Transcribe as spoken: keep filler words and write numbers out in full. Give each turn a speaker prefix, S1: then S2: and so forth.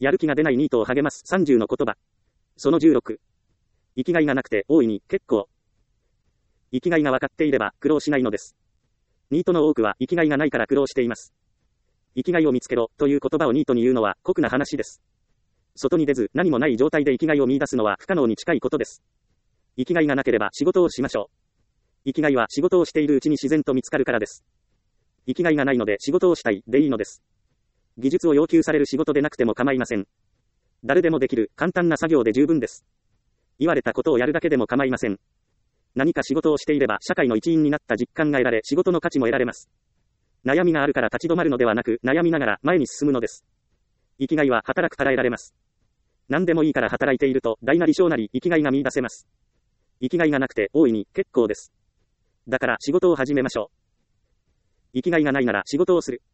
S1: やる気が出ないニートを励ますさんじゅうの言葉。そのじゅうろく。生きがいがなくて大いに結構。生きがいが分かっていれば苦労しないのです。ニートの多くは生きがいがないから苦労しています。生きがいを見つけろという言葉をニートに言うのは酷な話です。外に出ず何もない状態で生きがいを見出すのは不可能に近いことです。生きがいがなければ仕事をしましょう。生きがいは仕事をしているうちに自然と見つかるからです。生きがいがないので仕事をしたいでいいのです。技術を要求される仕事でなくても構いません。誰でもできる簡単な作業で十分です。言われたことをやるだけでも構いません。何か仕事をしていれば社会の一員になった実感が得られ仕事の価値も得られます。悩みがあるから立ち止まるのではなく悩みながら前に進むのです。生きがいは働くから得られます。何でもいいから働いていると大なり小なり生きがいが見出せます。生きがいがなくて大いに結構です。だから仕事を始めましょう。生きがいがないなら仕事をする。